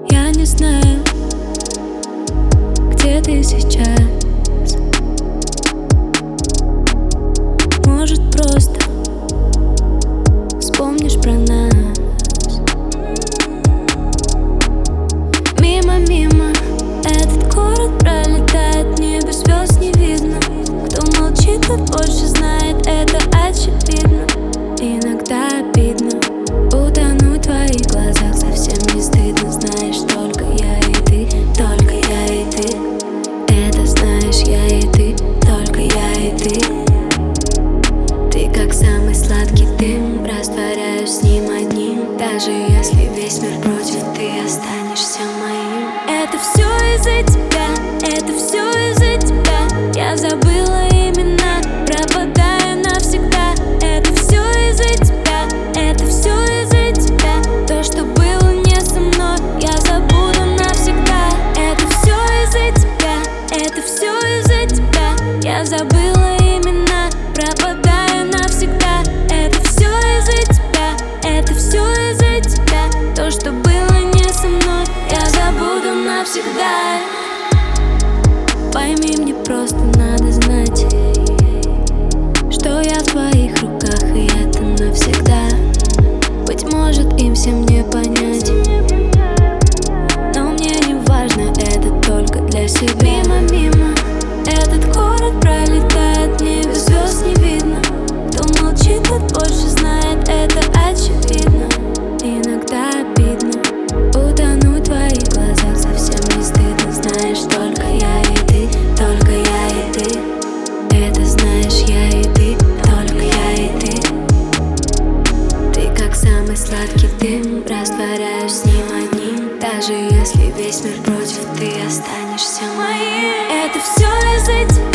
Я не знаю, где ты сейчас. Может, просто вспомнишь про нас. Мимо, этот город пролетает, небе звезд не видно. Кто молчит, тот больше знает, это очевидно. Иногда обидно утонуть в твоих глазах, совсем не стыдно. Знаешь, только я и ты, только я и ты. Это знаешь, я и ты, только я и ты. Ты как самый сладкий дым, растворяюсь с ним одним. Даже если весь мир против, ты останешься моим. Это все из-за тебя, это все из-за тебя. Я забыла имена, пропадаю навсегда. Это все из-за тебя, это все из-за тебя. То, что было не со мной, я забуду навсегда. Это все из-за тебя, это все из-за тебя. Я забыла имена, пропадаю навсегда. Это все из-за тебя, это все из-за тебя. То, что было не со мной, я забуду навсегда. Пойми, мне просто надо знать, что я в твоих руках, и это навсегда. Быть может, им всем не понять, но мне не важно, это только для себя. Мимо, этот город пролетает, небе звезд не видно. Кто молчит, тот больше знает, это очевидно. Иногда обидно утонуть в твоих глазах, совсем не стыдно. Знаешь, только я и ты, только я и ты. Это знаешь, я и ты, только я и ты. Ты как самый сладкий дым, растворяюсь с ним одним. Даже если весь мир против, ты останешься моим. Это все из-за тебя.